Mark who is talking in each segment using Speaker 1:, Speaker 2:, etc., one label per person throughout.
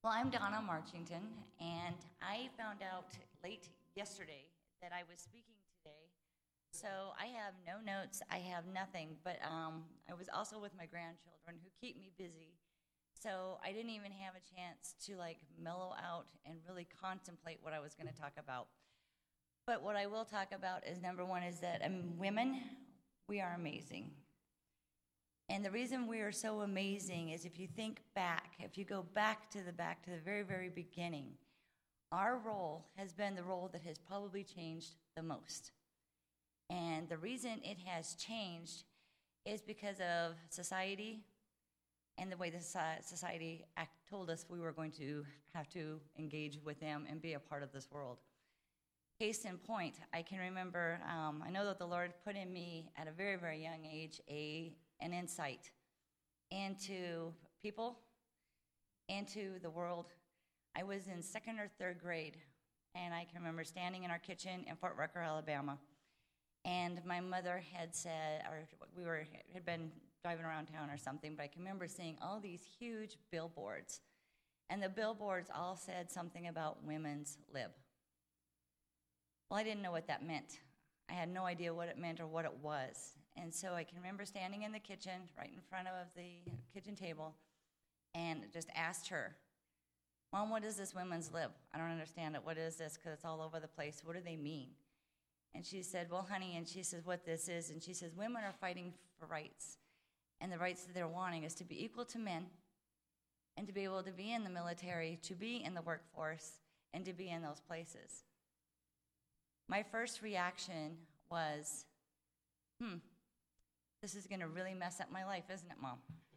Speaker 1: Well, I'm Donna Marchington, and I found out late yesterday that I was speaking today. So I have no notes, I have nothing, but I was also with my grandchildren who keep me busy. So I didn't even have a chance to like mellow out and really contemplate what I was going to talk about. But what I will talk about is number one is that women, we are amazing. And the reason we are so amazing is if you think back, if you go back to the very, very beginning, our role has been the role that has probably changed the most. And the reason it has changed is because of society and the way the society told us we were going to have to engage with them and be a part of this world. Case in point, I can remember, I know that the Lord put in me at a very, very young age an insight into people, into the world. I was in second or third grade, and I can remember standing in our kitchen in Fort Rucker, Alabama, and my mother had said, or had been driving around town or something, but I can remember seeing all these huge billboards, and the billboards all said something about women's lib. Well, I didn't know what that meant. I had no idea what it meant or what it was. And so I can remember standing in the kitchen, right in front of the kitchen table, and just asked her, Mom, what is this women's lib? I don't understand it. What is this? Because it's all over the place. What do they mean? And she said, well, honey, and she says what this is. And she says, women are fighting for rights. And the rights that they're wanting is to be equal to men and to be able to be in the military, to be in the workforce, and to be in those places. My first reaction was, this is going to really mess up my life, isn't it, Mom?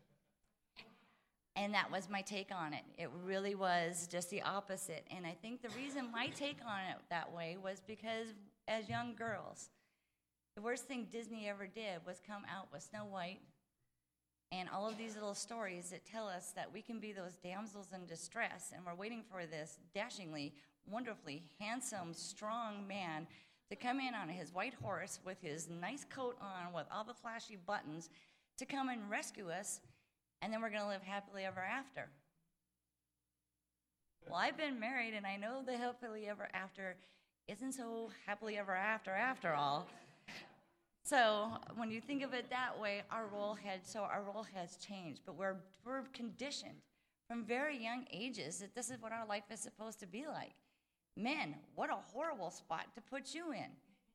Speaker 1: And that was my take on it. It really was just the opposite. And I think the reason my take on it that way was because as young girls, the worst thing Disney ever did was come out with Snow White and all of these little stories that tell us that we can be those damsels in distress, and we're waiting for this dashingly, wonderfully handsome, strong man to come in on his white horse with his nice coat on with all the flashy buttons to come and rescue us, and then we're going to live happily ever after. Well, I've been married, and I know the happily ever after isn't so happily ever after all. So when you think of it that way, our role has changed, but we're conditioned from very young ages that this is what our life is supposed to be like. Men, what a horrible spot to put you in.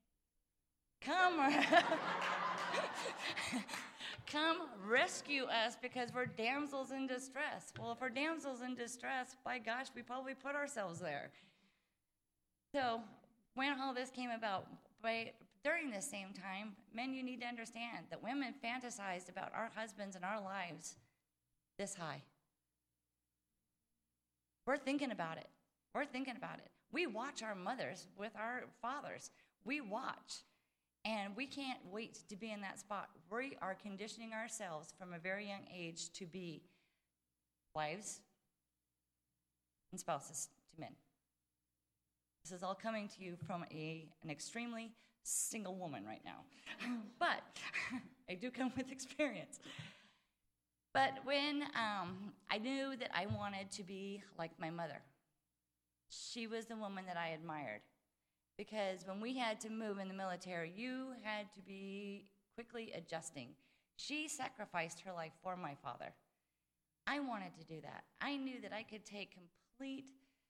Speaker 1: Come rescue us because we're damsels in distress. Well, if we're damsels in distress, by gosh, we probably put ourselves there. So when all this came about, during this same time, men, you need to understand that women fantasized about our husbands and our lives this high. We're thinking about it. We watch our mothers with our fathers. We watch. And we can't wait to be in that spot. We are conditioning ourselves from a very young age to be wives and spouses to men. This is all coming to you from an extremely single woman right now. But I do come with experience. But when I knew that I wanted to be like my mother, she was the woman that I admired. Because when we had to move in the military, you had to be quickly adjusting. She sacrificed her life for my father. I wanted to do that. I knew that I could take complete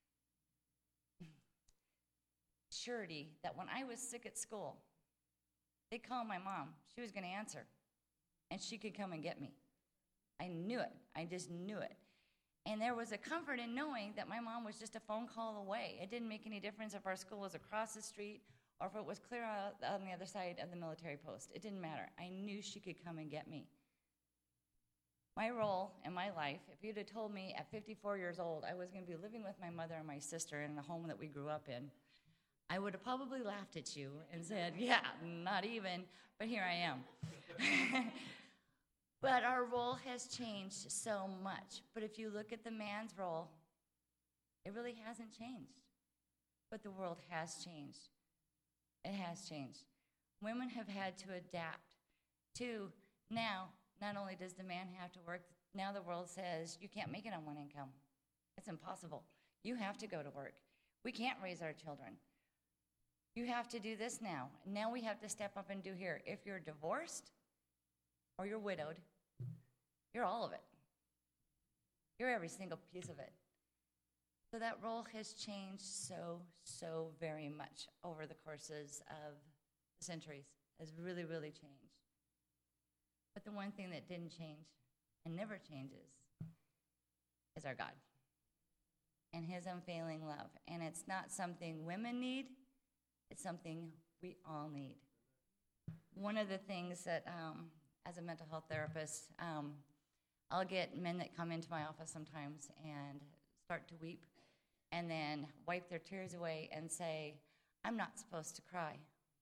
Speaker 1: surety that when I was sick at school, they'd call my mom. She was going to answer, and she could come and get me. I knew it. I just knew it. And there was a comfort in knowing that my mom was just a phone call away. It didn't make any difference if our school was across the street or if it was clear out on the other side of the military post. It didn't matter. I knew she could come and get me. My role in my life, if you'd have told me at 54 years old I was going to be living with my mother and my sister in the home that we grew up in, I would have probably laughed at you and said, yeah, not even, but here I am. But our role has changed so much. But if you look at the man's role, it really hasn't changed. But the world has changed. It has changed. Women have had to adapt to now, not only does the man have to work, now the world says you can't make it on one income. It's impossible. You have to go to work. We can't raise our children. You have to do this now. Now we have to step up and do here. If you're divorced or you're widowed, you're all of it. You're every single piece of it. So that role has changed so very much over the courses of the centuries. Has really, really changed. But the one thing that didn't change and never changes is our God and his unfailing love. And it's not something women need, it's something we all need. One of the things that, as a mental health therapist, I'll get men that come into my office sometimes and start to weep and then wipe their tears away and say, I'm not supposed to cry.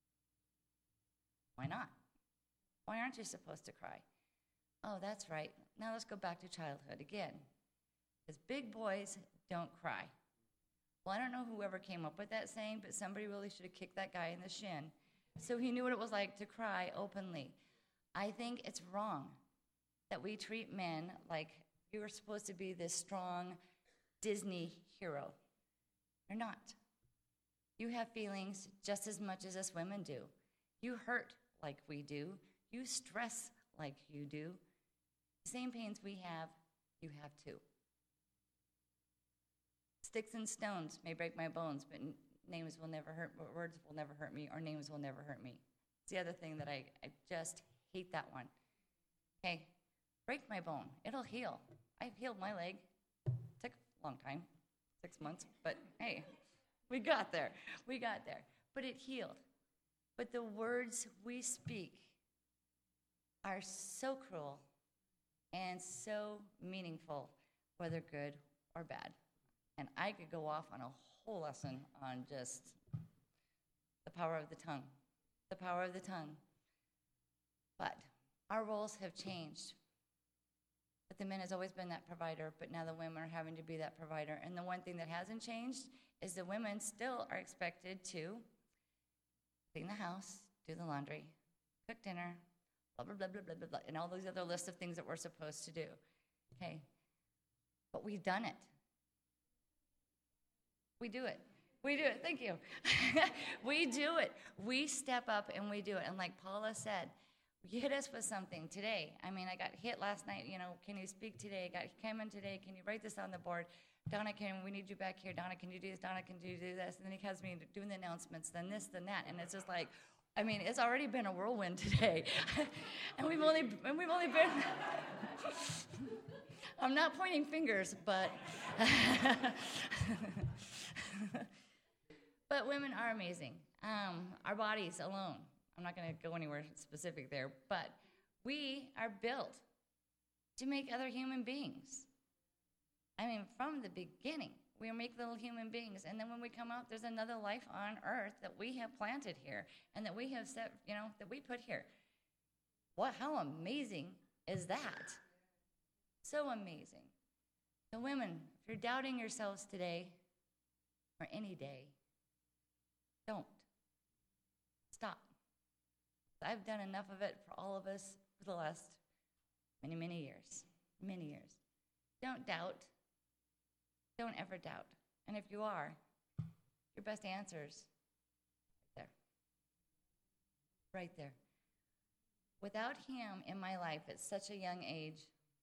Speaker 1: Why not? Why aren't you supposed to cry? Oh, that's right. Now let's go back to childhood again. Because big boys don't cry. Well, I don't know whoever came up with that saying, but somebody really should have kicked that guy in the shin so he knew what it was like to cry openly. I think it's wrong that we treat men like you are supposed to be this strong Disney hero. You're not. You have feelings just as much as us women do. You hurt like we do. You stress like you do. The same pains we have, you have too. Sticks and stones may break my bones, but names will never hurt, words will never hurt me, or names will never hurt me. It's the other thing that I just hate that one. Okay, break my bone. It'll heal. I've healed my leg. Took a long time, 6 months, but hey, we got there. We got there. But it healed. But the words we speak are so cruel and so meaningful, whether good or bad. And I could go off on a whole lesson on just the power of the tongue. The power of the tongue. But our roles have changed. But the men has always been that provider, but now the women are having to be that provider. And the one thing that hasn't changed is the women still are expected to clean the house, do the laundry, cook dinner, blah, blah, blah, blah, blah, blah, blah, and all those other lists of things that we're supposed to do. Okay? But we've done it. We do it. We do it. Thank you. We do it. We step up and we do it. And like Paula said, you hit us with something today. I mean, I got hit last night. Can you speak today? Came in today. Can you write this on the board? Donna, we need you back here. Donna, can you do this? Donna, can you do this? And then he has me doing the announcements, then this, then that. And it's just like, I mean, it's already been a whirlwind today. and we've only been, I'm not pointing fingers, but, but women are amazing. Our bodies alone, I'm not going to go anywhere specific there, but we are built to make other human beings. I mean, from the beginning, we make little human beings, and then when we come out, there's another life on earth that we have planted here, and that we have set, that we put here. How amazing is that? So amazing. So women, if you're doubting yourselves today, or any day, don't. Stop. I've done enough of it for all of us for the last many years. Many years. Don't doubt. Don't ever doubt. And if you are, your best answer's right there. Right there. Without him in my life at such a young age,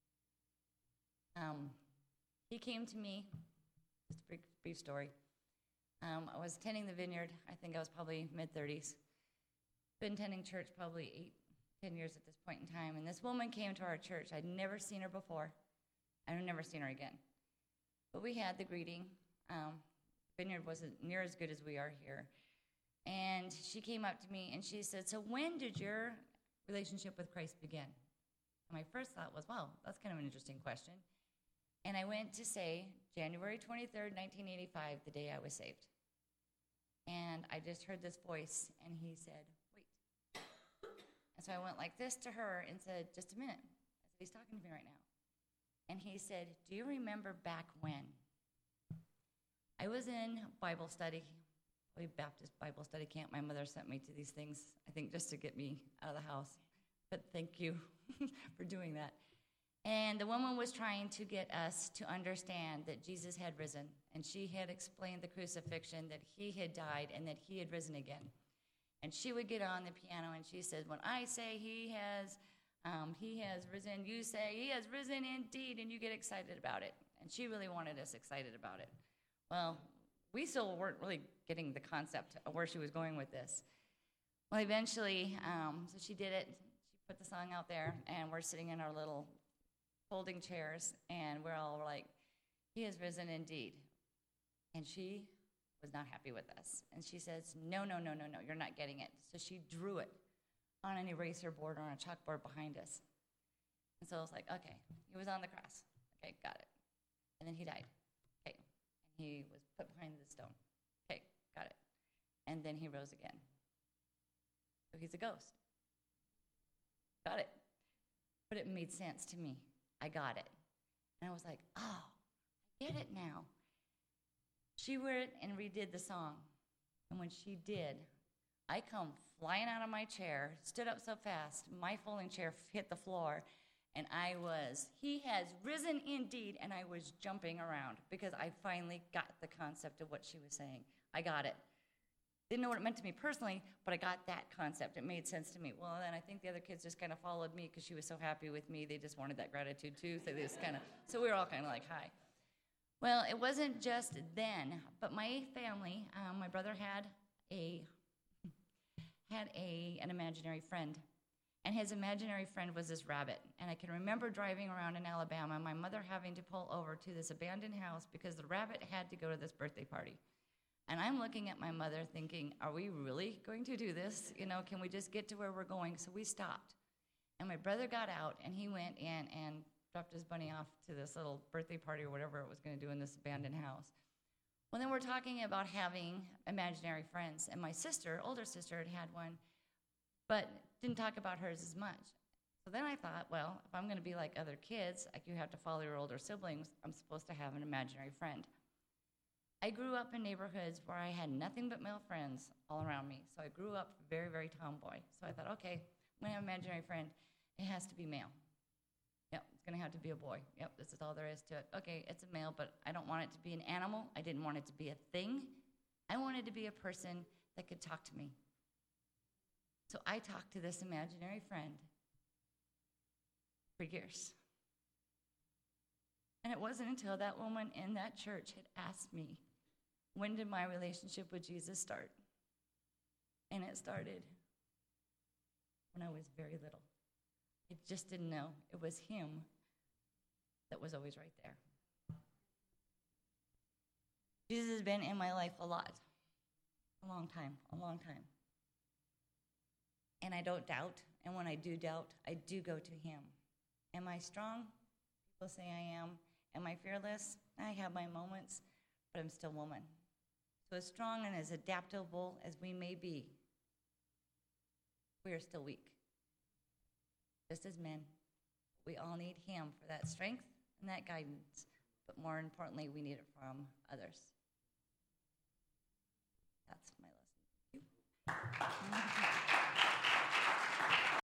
Speaker 1: he came to me, just a brief story. I was attending the Vineyard. I think I was probably mid-30s. Been attending church probably 8-10 years at this point in time. And this woman came to our church. I'd never seen her before. I've never seen her again. But we had the greeting. Vineyard wasn't near as good as we are here. And she came up to me and she said, so when did your relationship with Christ begin? And my first thought was, wow, that's kind of an interesting question. And I went to say, January 23rd, 1985, the day I was saved. And I just heard this voice, and he said, wait. And so I went like this to her and said, just a minute. I said, he's talking to me right now. And he said, do you remember back when? I was in Bible study, Baptist Bible study camp. My mother sent me to these things, I think just to get me out of the house. But thank you for doing that. And the woman was trying to get us to understand that Jesus had risen, and she had explained the crucifixion, that he had died, and that he had risen again. And she would get on the piano, and she said, when I say he has risen, you say he has risen indeed, and you get excited about it. And she really wanted us excited about it. Well, we still weren't really getting the concept of where she was going with this. Well, eventually, so she did it. She put the song out there, and we're sitting in our little folding chairs, and we're all like, he has risen indeed. And she was not happy with us. And she says, no, you're not getting it. So she drew it on an eraser board or on a chalkboard behind us. And so I was like, okay, he was on the cross. Okay, got it. And then he died. Okay. And he was put behind the stone. Okay, got it. And then he rose again. So he's a ghost. Got it. But it made sense to me. I got it. And I was like, oh, I get it now. She went and redid the song. And when she did, I come flying out of my chair, stood up so fast, my folding chair hit the floor, and he has risen indeed, and I was jumping around because I finally got the concept of what she was saying. I got it. Didn't know what it meant to me personally, but I got that concept. It made sense to me. Well, then I think the other kids just kind of followed me because she was so happy with me. They just wanted that gratitude too. So we were all kind of like, hi. Well, it wasn't just then, but my family, my brother had an imaginary friend, and his imaginary friend was this rabbit. And I can remember driving around in Alabama, my mother having to pull over to this abandoned house because the rabbit had to go to this birthday party. And I'm looking at my mother thinking, are we really going to do this? Can we just get to where we're going? So we stopped. And my brother got out, and he went in and dropped his bunny off to this little birthday party or whatever it was going to do in this abandoned house. Well, then we're talking about having imaginary friends. And my sister, older sister, had one, but didn't talk about hers as much. So then I thought, well, if I'm going to be like other kids, like you have to follow your older siblings, I'm supposed to have an imaginary friend. I grew up in neighborhoods where I had nothing but male friends all around me. So I grew up very, very tomboy. So I thought, okay, I'm going to have an imaginary friend. It has to be male. Yep, it's going to have to be a boy. Yep, this is all there is to it. Okay, it's a male, but I don't want it to be an animal. I didn't want it to be a thing. I wanted to be a person that could talk to me. So I talked to this imaginary friend for years. And it wasn't until that woman in that church had asked me, when did my relationship with Jesus start? And it started when I was very little. I just didn't know. It was him that was always right there. Jesus has been in my life a lot. A long time. And I don't doubt. And when I do doubt, I do go to him. Am I strong? People say I am. Am I fearless? I have my moments, but I'm still woman. So as strong and as adaptable as we may be, we are still weak. Just as men, we all need him for that strength and that guidance. But more importantly, we need it from others. That's my lesson. Thank you.